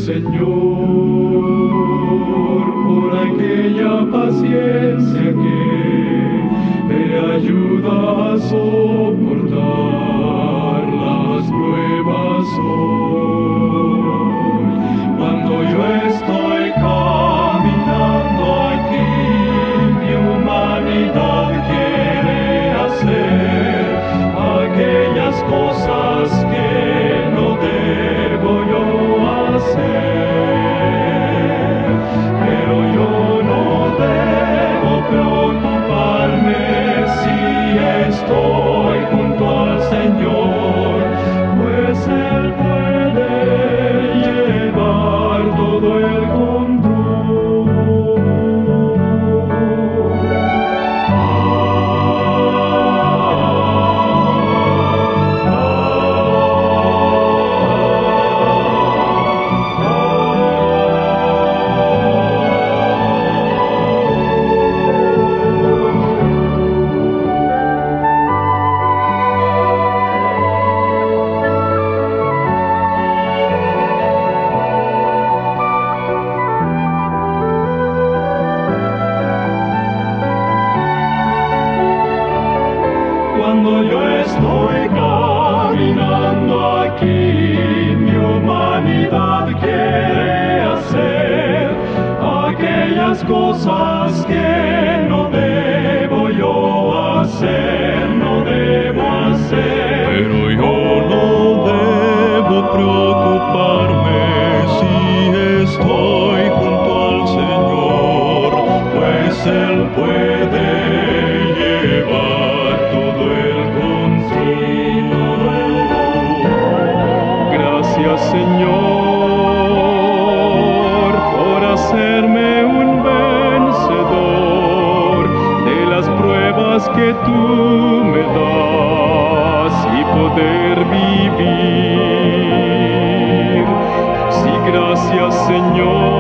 Señor, por aquella paciencia que me ayuda a soportar las pruebas hoy. Cuando yo estoy caminando aquí, mi humanidad quiere hacer aquellas cosas que no debo yo hacer, pero yo no debo preocuparme si estoy junto al Señor, pues Él puede llevar todo el control. Cuando yo estoy caminando aquí, mi humanidad quiere hacer aquellas cosas que no debo yo hacer, no debo hacer. Pero yo no debo preocuparme si estoy junto al Señor, pues Él puede llevar todo el control. Gracias, Señor, por hacerme un vencedor de las pruebas que tú me das y poder vivir. Sí, gracias, Señor.